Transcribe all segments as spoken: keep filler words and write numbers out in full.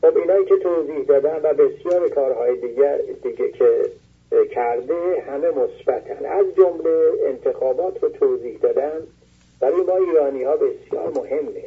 خب اینایی که توضیح دادم و بسیار کارهای دیگه دیگه که کرده همه مثبتن. از جمله انتخابات رو توضیح دادم. برای ما ایرانی ها بسیار مهمه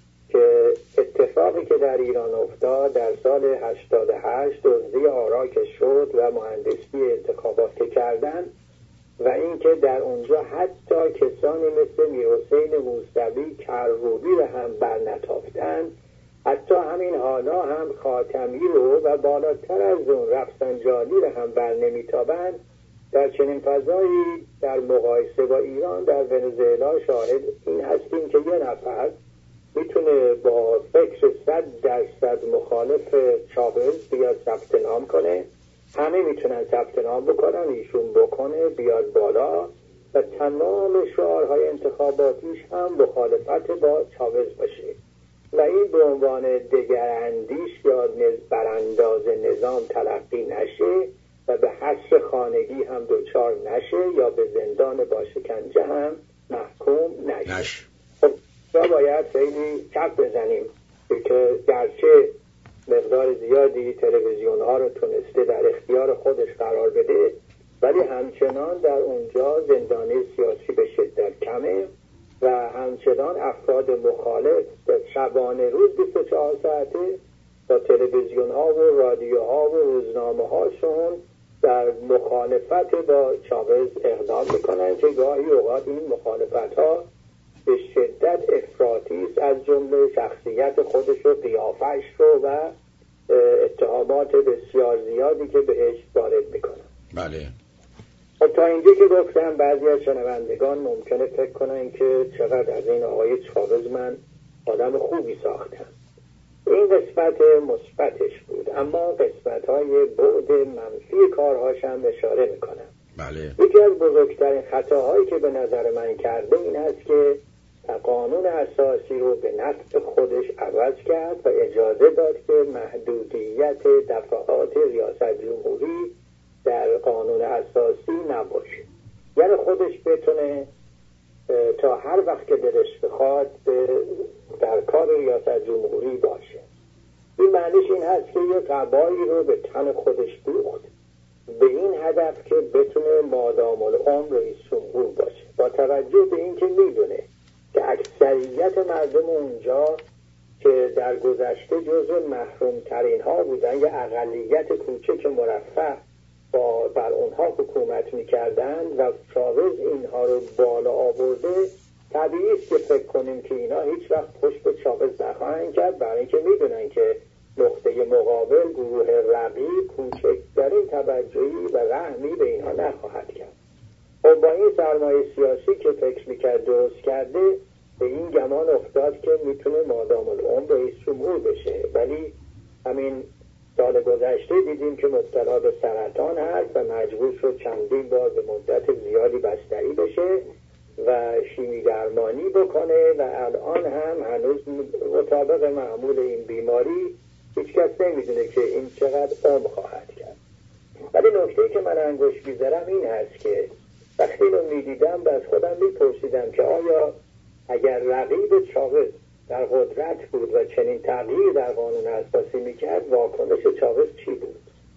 که اتفاقی که در ایران افتاد در سال هشتاد و هشت، دزدی آرا که شد و مهندسی انتخابات که کردن و اینکه در اونجا حتی کسانی مثل میرحسین موسوی کروبی رو هم برنتافتن، حتی همین حالا هم خاتمی رو و بالاتر از اون رفسنجانی رو هم بر نمیتابند. در چنین فضایی در مقایسه با ایران در ونزوئلا شاهد این هستیم که یه نفر میتونه با فکر صد درصد مخالف چاوز بیاد ثبت نام کنه، همه میتونن ثبت نام بکنن، ایشون بکنه بیاد بالا و تمام شعارهای انتخاباتیش هم مخالفت با چاوز باشه و این به عنوان دگراندیش یا برانداز نظام تلقی نشه و به حبس خانگی هم دچار نشه یا به زندان با شکنجه هم محکوم نشه. نش. خب ما باید خیلی کف بزنیم که گرچه مقدار زیادی تلویزیون ها رو تونسته در اختیار خودش قرار بده ولی همچنان در اونجا زندانی سیاسی به شدت کمه و همچنان افراد مخالف شبانه روز بیست و چهار ساعته با تلویزیون ها و رادیوها و روزنامه هاشون در مخالفت با چاوز اقدام میکنن که گاهی اوقات این مخالفت ها به شدت افراطی است، از جمله شخصیت خودش و قیافش رو و اتهامات بسیار زیادی که بهش وارد میکنن. بله. خب تا اینجا که گفتم بعضی از شنوندگان ممکنه فکر کنن که چقدر از این آقای چاوز من آدم خوبی ساختم. این قسمت مثبتش بود، اما قسمت های بعد منفی کارهاش هم اشاره میکنم. بله. یکی از بزرگترین خطاهایی که به نظر من کرده این است که قانون اساسی رو به نفع خودش عوض کرد و اجازه داد که محدودیت دفعات ریاست جمهوری در قانون اساسی نباشه، یعنی خودش بتونه تا هر وقت که دلش بخواد در کار ریاست جمهوری باشه. این معنیش این هست که یه قبایی رو به تن خودش دوخت به این هدف که بتونه مادام العمر رئیس جمهور باشه، با توجه به این که میدونه که اکثریت مردم اونجا که در گذشته جزو محروم ترین ها بودن یا اقلیت کوچک مرفه با بر اونها حکومت میکردن و چاوز اینها رو بالا آورده، طبیعی است که فکر کنیم که اینا هیچ وقت پشت به چاوز نخواهند کرد، برای اینکه میدونن که نقطه مقابل گروه رقیب کوچکترین توجهی و رحمی به اینها نخواهد کرد. و با این سرمایه سیاسی که فکر میکرد درست کرده به این گمان افتاد که میتونه مادام العمر رئیس جمهور بشه، ولی همین سال گذشته دیدیم که مبتلا به سرطان هست و مجبور شد چندین بار به مدت زیادی بستری بشه و شیمی درمانی بکنه و الان هم هنوز مطابق معمول این بیماری هیچ کس نمیدونه که این چقدر عمر خواهد کرد. ولی نکته‌ای که من انگشت می‌ذارم این هست که وقتی اینو میدیدم و از خودم میپرسیدم که آیا اگر رقیب چاوز در قدرت بود و چنین تغییر در قانون اساسی میکرد واکنش چاوز چی بود؟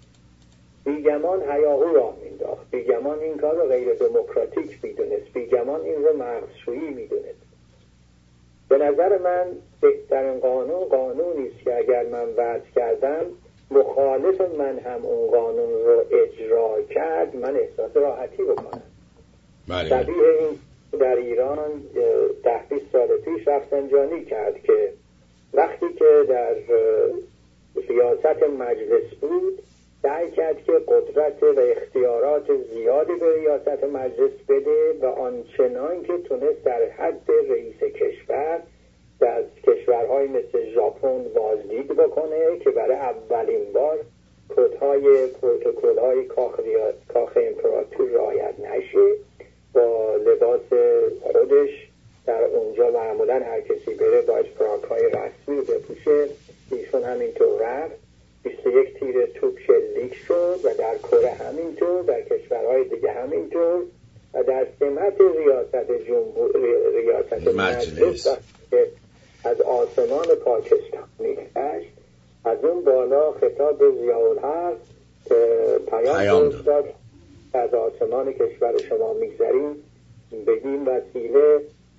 بیگمان هیاهو راه مینداخت، بیگمان این کار رو غیر دموکراتیک میدونست، بیگمان این رو مغزشویی میدونست. به نظر من بهترین قانون قانونی است که اگر من وضع کردم مخالف من هم اون قانون رو اجرا کرد من احساس راحتی بکنم. بله. شبیه این در ایران ده بیست سال پیش رفسنجانی کرد که وقتی که در ریاست مجلس بود سعی کرد که قدرت و اختیارات زیادی به ریاست مجلس بده و آنچنان که تونست در حد رئیس کشور در کشورهای مثل ژاپن بازدید بکنه که برای اولین بار کدهای پروتکل‌های کاخ کاخ امپراتور رعایت نشه، با لباس خودش در اونجا معمولا هر کسی بره باید فراک‌های رسمی بپوشه، ایشون همینطور رفت، بیست و یک تیر توپ شلیک شد و در کره همینطور، در کشورهای دیگه همینطور و در سمت ریاست جمهور ریاست مجلس از آسمان پاکستان میگشت از اون بالا خطاب ضیاءالحق که پیام داد از آسمان کشور شما میگذریم بگیم وسیله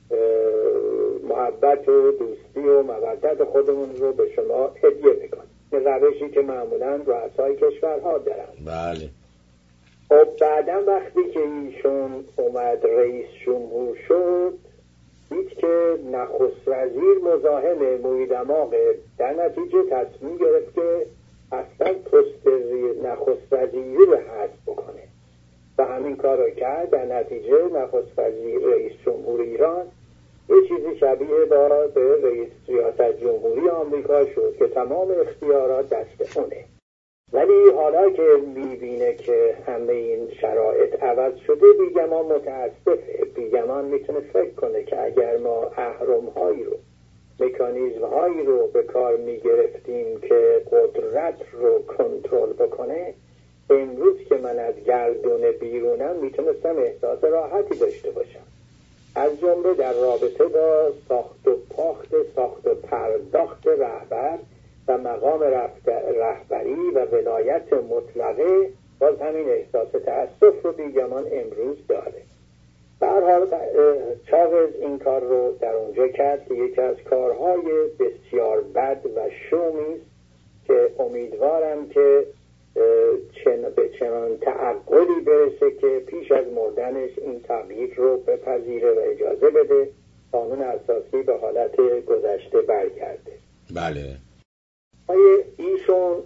محبت و دوستی و مودت خودمون رو به شما هدیه میکنیم. روشی که معمولا رؤسای کشورها دارن. بله. خب بعدا وقتی که ایشون اومد رئیس جمهور شد دید که نخست وزیر مزاحم موی دماغه، در نتیجه تصمیم گرفت که اصلا پست نخست وزیری رو حذف بکنه و همین کار رو کرد. در نتیجه نخست وزیر رئیس جمهور ایران یه چیزی شبیه با به رئیس ریاست جمهوری آمریکا شد که تمام اختیارات دست اونه. ولی حالا که میبینه که همه این شرایط عوض شده بیگمان متاسفه. بیگمان میتونه فکر کنه که اگر ما اهرم‌هایی رو مکانیزم‌هایی رو به کار میگرفتیم که قدرت رو کنترل بکنه، امروز که من از گردون بیرونم میتونستم احساس راحتی داشته باشم، از جمله در رابطه با ساخت و پاخت ساخت و پرداخت رهبر و مقام رهبری و ولایت مطلقه. باز همین احساس تأسف رو بیگمان امروز داره. به هر حال چاوز این کار رو در اونجا کرد که یکی از کارهای بسیار بد و شومی است که امیدوارم که چن به چنان تعقلی برسه که پیش از مردنش این تغییر رو بپذیره و اجازه بده قانون اساسی به حالت گذشته برگرده. بله. ایشون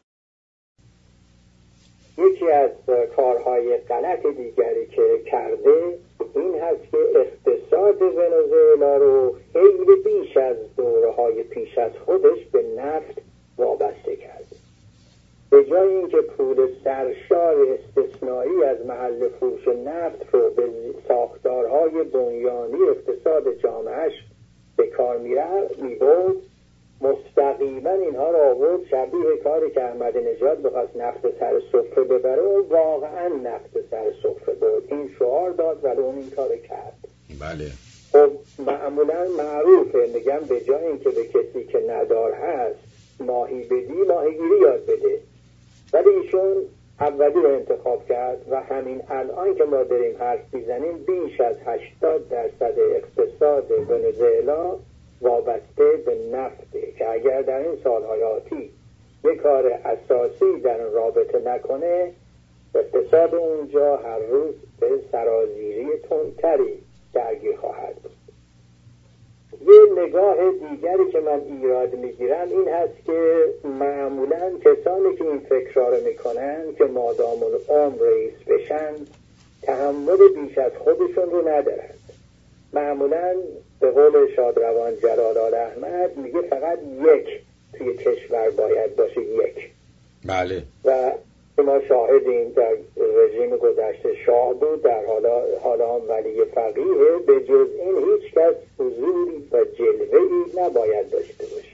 یکی از کارهای غلط دیگری که کرده این هست که اقتصاد ونزوئلا رو خیلی بیش از دوره‌های پیش از خودش به نفت وابسته کرده. به جای اینکه پول سرشار استثنایی از محل فروش نفت رو به ساختارهای بنیانی اقتصاد جامعهش به کار می‌برد، مستقیما اینها را آورد شبیه کاری که احمدی نژاد بخواست نفت سر سفره ببره و واقعا نفت سر سفره برد. این شعار داد ولی اون این کار کرد. بله. خب معمولا معروفه میگم به جای اینکه به کسی که ندار هست ماهی بدی ماهیگیری یاد بده، ولی ایشون اولی رو انتخاب کرد و همین الان که ما داریم حرف میزنیم بیش از هشتاد درصد اقتصاد ونزوئلا وابسته به نفته که اگر در این سالهای آتی یک کار اساسی در رابطه نکنه اقتصاد اونجا هر روز به سرازیری تندتری درگیر خواهد بود. یه نگاه دیگری که من ایراد میگیرم این هست که معمولا کسانی که این فکر را میکنن که مادام العمر رئیس بشن تحمل بیش از خودشون رو ندارن. معمولا به قول شادروان جلال احمد میگه فقط یک توی کشور باید باشه، یک. بله. و ما شاهدیم در رژیم گذشته شاه بود، در حالا حالا ولی فقیه، به جز این هیچ کس حضوری و جلوه‌ای نباید داشته باشه.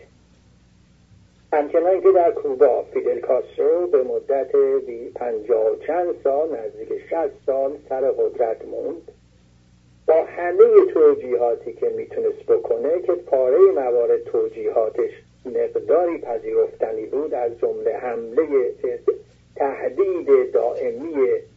همچنان که در کوبا فیدل کاسترو به مدت پنجاه و چند سال نزدیک شصت سال سر قدرت موند با همه توجیهاتی که میتونست بکنه که پاره موارد توجیهاتش مقداری پذیرفتنی بود، از جمله حمله تهدید دائمی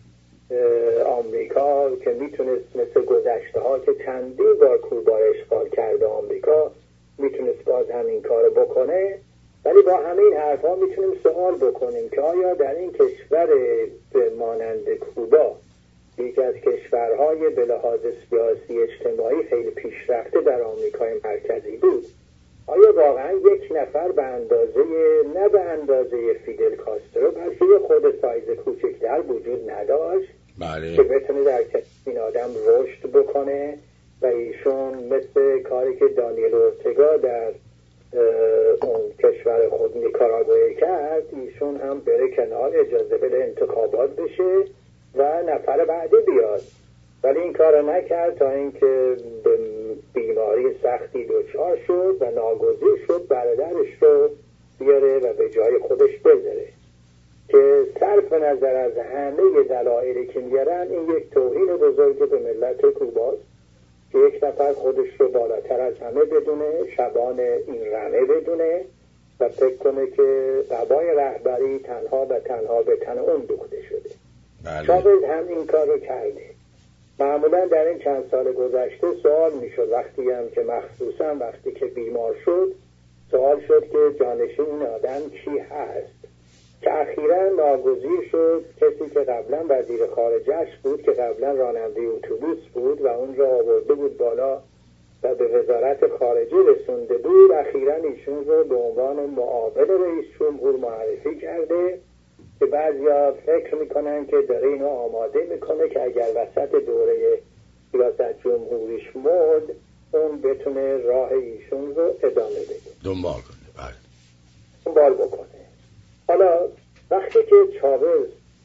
آمریکا که میتونست مثل گذشته ها که چندین بار کوبا اشغال کرده آمریکا میتونست باز همین کار بکنه. ولی با همه این حرفا میتونیم سوال بکنیم که آیا در این کشور مانند کوبا، یکی از کشورهای به لحاظ سیاسی اجتماعی خیلی پیشرفته در آمریکای مرکزی بود، آیا واقعا یک نفر به اندازه نه به اندازه فیدل کاسترو بلکه خود سایز کوچکتر وجود نداشت؟ بله. که بتونه در این آدم رشد بکنه و ایشون مثل کاری که دانیل اورتگا در اون کشور خود نیکاراگوئه کرد، ایشون هم بره کنار، اجازه بده انتخابات بشه و نفر بعدی بیاد. ولی این کار نکرد تا اینکه بیماری سختی دچار شد و ناگزیر شد برادرش رو بیاره و به جای خودش بذاره که صرف نظر از همه دلایلی که میارن این یک توهین بزرگ به ملت کوباست که یک نفر خودش رو بالاتر از همه بدونه، شبان این رمه بدونه و و فکر کنه که قبای رهبری تنها و تنها به تن اون دوخته شده. بله. چاوز هم این کار رو کرده. معمولا در این چند سال گذشته سوال میشد، وقتی هم که مخصوصا وقتی که بیمار شد سوال شد که جانشین این آدم کی هست، که اخیرا ناگزیر شد کسی که قبلا وزیر خارجه‌اش بود، که قبلا راننده اتوبوس بود و اون را آورده بود بالا و به وزارت خارجه رسونده بود، اخیرا ایشون رو به عنوان معاون رئیس جمهور معرفی کرده که بعضیا فکر میکنن که داره اینو آماده میکنه که اگر وسط دوره ریاست جمهوریش مرد اون بتونه راه ایشون رو ادامه بده، دنبال کنه. بله. دنبال بکنه. حالا وقتی که چاوز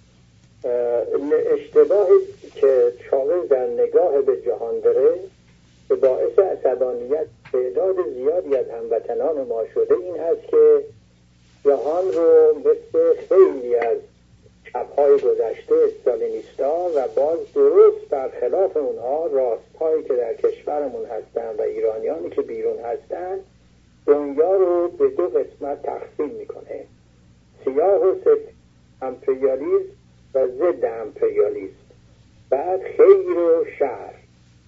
اشتباهی که چاوز در نگاه به جهان داره به باعث عصبانیت تعداد زیادی از هموطنان ما شده این هست که جهان رو مثل خیلی از چپ‌های گذشته استالینیستا و باز درست برخلاف اونها راست‌هایی که در کشورمون هستن و ایرانیانی که بیرون هستن دنیا رو به دو قسمت تقسیم میکنه، سیاه و سفید، امپریالیسم و ضد امپریالیسم، بعد خیر و شر.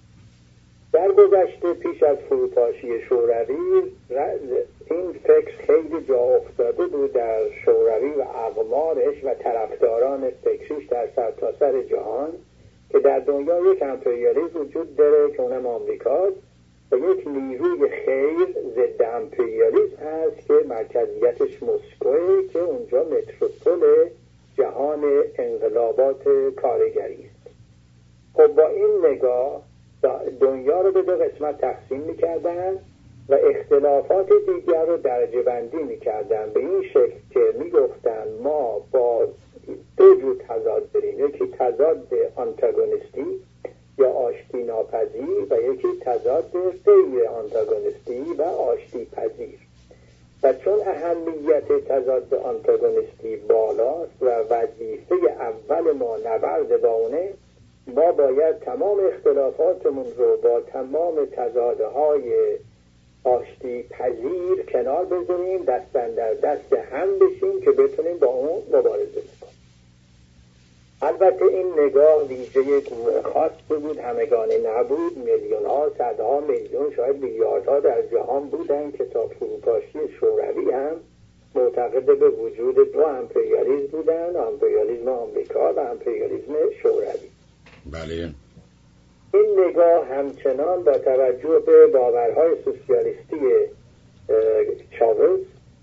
در گذشته پیش از فروپاشی شوروی این فکر خیلی جا افتاده بود در شوروی و اقمارش و طرفداران فکریش در سرتاسر جهان که در دنیا یک امپریالیسم وجود داره که اونم آمریکاست و یک نیروی خیر ضد امپریالیسم هست که مرکزیتش مسکوه که اونجا متروپول جهان انقلابات کارگری است. خب با این نگاه دنیا رو به دو قسمت تقسیم میکردن و اختلافات دیگر رو درجه بندی میکردن به این شکل که میگفتن ما با دو جور تضاد داریم، یکی تضاد آنتاگونیستی یا آشتی ناپذیر و یکی تضاد غیر آنتاگونیستی و آشتی پذیر. و چون اهمیت تضاد آنتاگونیستی بالاست و وظیفه اول ما نبرد با اونه، ما باید تمام اختلافاتمون رو با تمام تضادهای آشتی پذیر کنار بذاریم، دستن در دست هم بشیم که بتونیم با اون مبارزه بکنیم. البته این نگاه ویژه گروه خاصی بود، همگانه نبود. میلیون ها، صدها میلیون، شاید میلیاردها در جهان بودن که تا فروپاشی شوروی هم معتقد به وجود دو امپریالیسم بودن، امپریالیسم آمریکا و امپریالیسم شوروی. بله. این نگاه همچنان با توجه به باورهای سوسیالیستی چاوز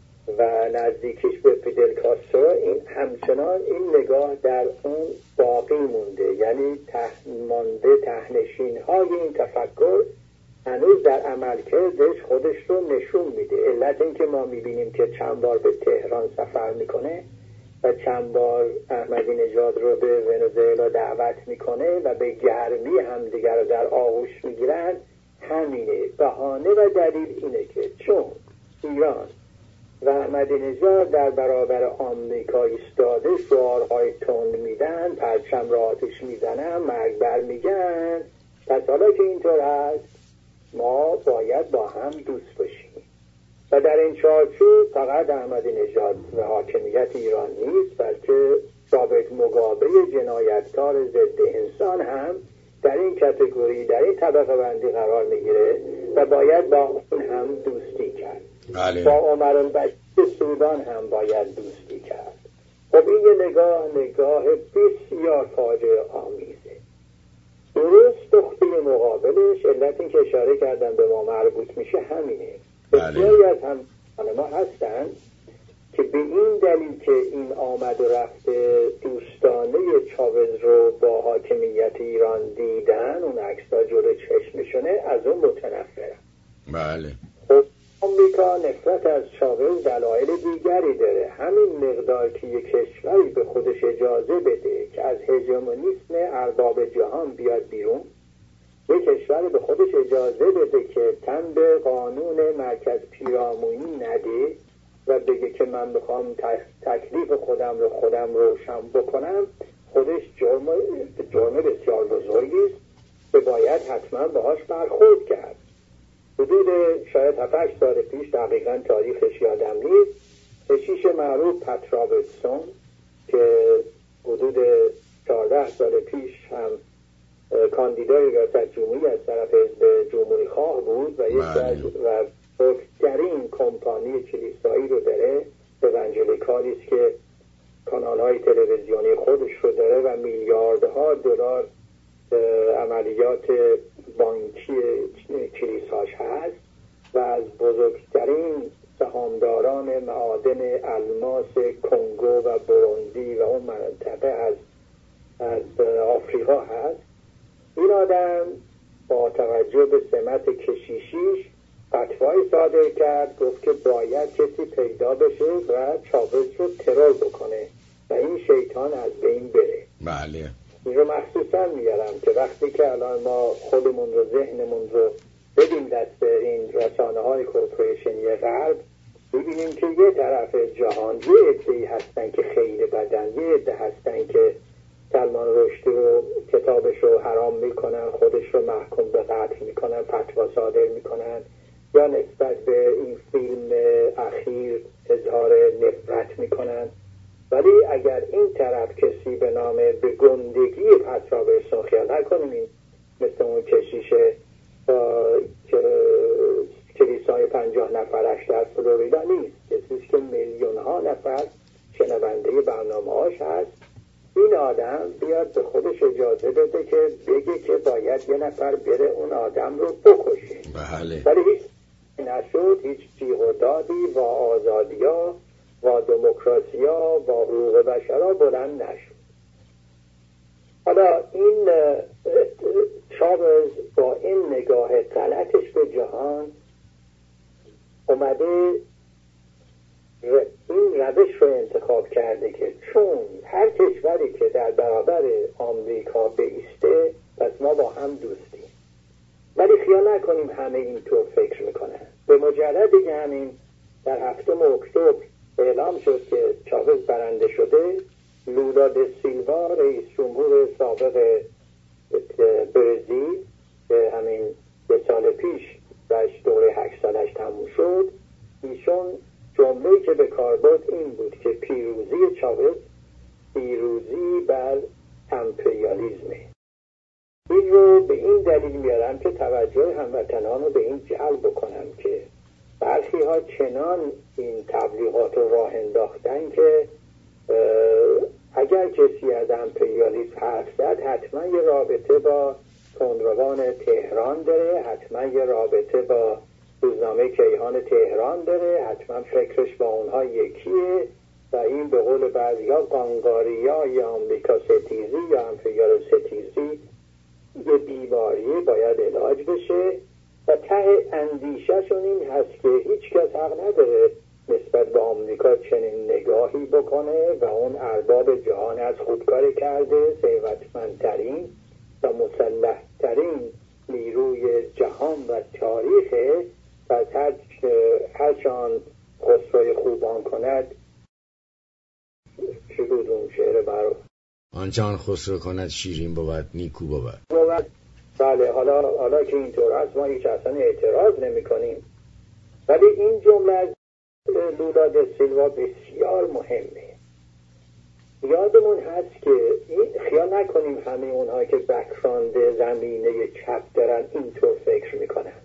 و نزدیکیش به فیدل کاسترو این همچنان این نگاه در اون باقی مونده، یعنی مانده تهنشین های این تفکر هنوز در عملکردش خودش رو نشون میده. علت این که ما میبینیم که چند بار به تهران سفر میکنه و چند بار احمدی نژاد رو به ونزوئلا دعوت میکنه و به گرمی همدیگر رو در آغوش میگیرن همینه. بهانه و دلیل اینه که چون ایران و احمدی نژاد در برابر آمریکا ایستاده، شعارهای تند میدن، پرچم را آتش میزنن، مرگ بر میگن، پس حالا که اینطور هست ما باید با هم دوست باشیم. و در این چارچوب فقط احمدی نژاد و حاکمیت ایران نیست، بلکه رابرت موگابه جنایتکار ضد انسان هم در این کاتگوری، در این طبقه بندی قرار میگیره و باید با اون هم دوستی کرد. بله. با عمر البشیر سودان هم باید دوستی کرد. خب این یه نگاه نگاه بسیار فاجعه آمیزه. درست نقطه مقابلش، علت این که اشاره کردن به ما مربوط میشه همینه. بسیاری از هم ما هستن که به این دلیل که این آمد و رفت دوستانه چاوز رو با حاکمیت ایران دیدن، اون عکس‌ها جلو چشمشونه، از اون متنفرن. بله. خب آمریکا نفرت از چاوز دلایل دیگری داره. همین مقدار که یک کشوری به خودش اجازه بده که از هژمونیسم ارباب جهان بیاد بیرون، یک کشور به خودش اجازه بده که تن به قانون مرکز پیرامونی نده و بگه که من میخوام تکلیف خودم رو خودم روشن بکنم، خودش جرم جرم بسیار بزرگی است که باید حتما باهاش برخورد کرد. حدود شاید هفت هشت سال پیش، دقیقاً تاریخش یادم نیست، کشیش معروف پت رابرتسون که حدود چهارده سال پیش هم کاندیدای ریاست جمهوری از طرف حزب جمهوری خواه بود و یک از و بزرگترین کمپانی کلیسایی رو داره، اونجلیکالی است که کانال‌های تلویزیونی خودش رو داره و میلیاردها دلار عملیات بانکی کلیساش هست و از بزرگترین سهامداران معادن الماس کنگو و بروندی و اون منطقه از از آفریقا هست. این آدم با توجه به سمت کشیشیش فتوای صادر کرد، گفت که باید کسی پیدا بشه و چاوز رو ترور بکنه و این شیطان از بین بره. بله. این رو مخصوصا میارم که وقتی که الان ما خودمون رو ذهنمون رو بدیم دست این رسانه های کورپوریشنی غرب، ببینیم که یه طرف جهان یه عده‌ای هستن که خیلی بدن، یه عده هستن که سلمان رشدی رو کتابش رو حرام میکنن، خودش رو محکوم به قتل میکنن، فتوا صادر میکنن یا نسبت به این فیلم اخیر اظهار نفرت میکنن. ولی اگر این طرف کسی به نام به گندگی پت رابرتسون، خیال نکنیم این مثل اون کشیش کلیسای پنجاه نفرش در فلوریدا نیست، کسیش که میلیون ها نفر شنونده برنامه هاش هست، این آدم بیاد به خودش اجازه بده که بگه که باید یه نفر بره اون آدم رو بکشه. بله. ولی هیچ نشد، هیچ جیغ و دادی و آزادیا و دموکراسیا و حقوق بشر بلند نشد. حالا این چاوز با این نگاه غلطش به جهان اومده این روش رو انتخاب کرده که چون هر کشوری که در برابر آمریکا بایسته پس ما با هم دوستیم. ولی خیال نکنیم همه اینطور فکر میکنن. به مجردی که همین در هفتم اکتبر اعلام شد که چاوز برنده شده، لولا د سیلوا رئیس جمهور سابق برزیل که همین یه سال پیش بهش دوره هشت سالش تموم شد، ایشون جمله‌ای که به کار برد این بود که پیروزی چاوز پیروزی بر امپریالیزمه. این رو به این دلیل میارم که توجه هموطنان رو به این جلب بکنم که برخی ها چنان این تبلیغات رو راه انداختن که اگر کسی از امپریالیسم حرف زد حتما یه رابطه با تندروان تهران داره، حتما یه رابطه با روزنامه کیهان تهران داره، حتما فکرش با اونها یکیه و این به قول بعضی‌ها قانقاریا یا آمریکا ستیزی یا امپریال ستیزی یه بیماریه باید علاج بشه و ته اندیشهشون این هست که هیچ کس حق نداره نسبت به آمریکا چنین نگاهی بکنه و اون ارباب جهان از خودکاری کرده، ثروتمندترین و مسلحترین نیروی جهان و تاریخه و هر هرچان خسروی خوبان کند، چی بود اون شعر برو آنچان خسرو کند شیرین بود نیکو بود. بله. حالا حالا که اینطور هست ما هیچ اصلا اعتراض نمی کنیم، ولی این جمله از لولا د سیلوا بسیار مهمه. یادمون هست که خیال نکنیم همه اونها که بک‌گراند زمینه چپ دارن اینطور فکر میکنن.